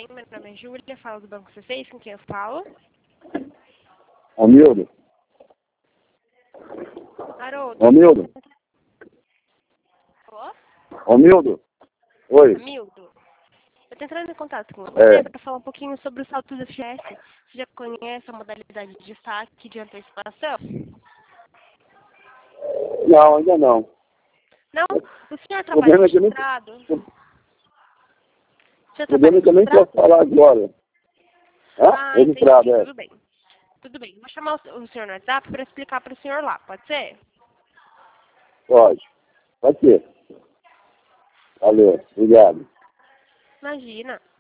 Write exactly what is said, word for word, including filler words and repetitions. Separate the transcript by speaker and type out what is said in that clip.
Speaker 1: bem? Meu nome é Júlia, falo do Banco C seis, com quem eu falo?
Speaker 2: Romildo.
Speaker 1: Haroldo.
Speaker 2: Romildo.
Speaker 1: Alô?
Speaker 2: Romildo. Oi.
Speaker 1: Hamildo. Eu tô entrando em contato com você
Speaker 2: É.
Speaker 1: para falar um pouquinho sobre o salto do F S. Você já conhece a modalidade de destaque de antecipação?
Speaker 2: Não, ainda não.
Speaker 1: Não? O senhor
Speaker 2: O
Speaker 1: trabalha
Speaker 2: problema é que eu nem,
Speaker 1: registrado? O senhor
Speaker 2: o problema
Speaker 1: trabalha
Speaker 2: é que eu nem
Speaker 1: registrado?
Speaker 2: posso falar agora. Hã?
Speaker 1: Ah,
Speaker 2: Registrado,
Speaker 1: entendi.
Speaker 2: é.
Speaker 1: Tudo bem. Tudo bem. Vou chamar o o senhor no WhatsApp para explicar para o senhor lá. Pode ser?
Speaker 2: Pode. Pode ser. Valeu. Obrigado.
Speaker 1: Imagina.